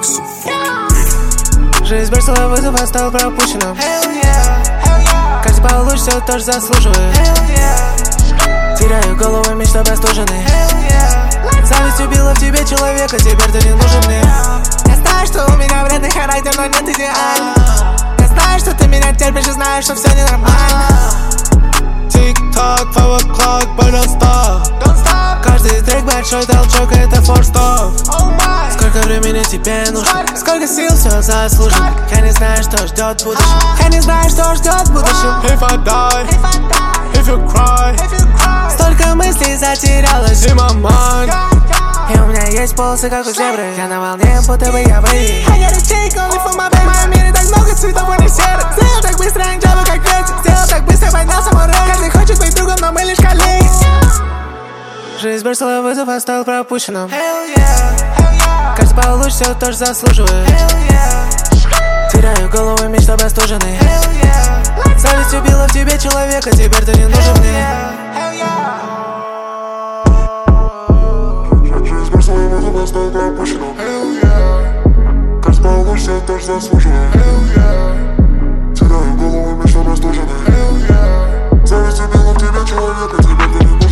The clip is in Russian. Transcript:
Жизнь бросила вызов, а стал пропущенным. Каждый получит все, тоже заслуживает. Теряю голову, мечта простуженный. Зависть убила в тебе человека, теперь ты не нужен мне. Я знаю, что у меня вредный характер, но нет идеально. Я знаю, что ты меня терпишь и знаешь, что все ненормально. Тик-ток, 5 o'clock, but don't stop. Каждый трек большой толчок, это форс-стоп. Сколько времени тебе нужно? Сколько сил, все заслужено. Я не знаю, что ждет в будущем. Я не знаю, что ждет в будущем. If I die, if you cry. Столько мыслей затерялось in my mind. И у меня есть полосы, как у зебры. Я на волне, будто бы я в рейде. I got a take only for my baby. В моем мире так много цветов, а не серых. Сделал так быстро, я джабу, как ветер. Сделал так быстро, поднялся мой рейд. Каждый хочет быть другом, но мы лишь коллеги. Жизнь бросила вызов, а стал пропущенным. Каждый получит все, тоже заслуживает. Теряю голову, мечта простуженный. Зависть убила в тебе человека, теперь ты не нужен мне. Жизнь бросила вызов, а стал пропущенным. Каждый получит все, тоже заслуживает. Теряю голову, мечта простуженный. Зависть убила в тебе человека, теперь ты не нужен мне.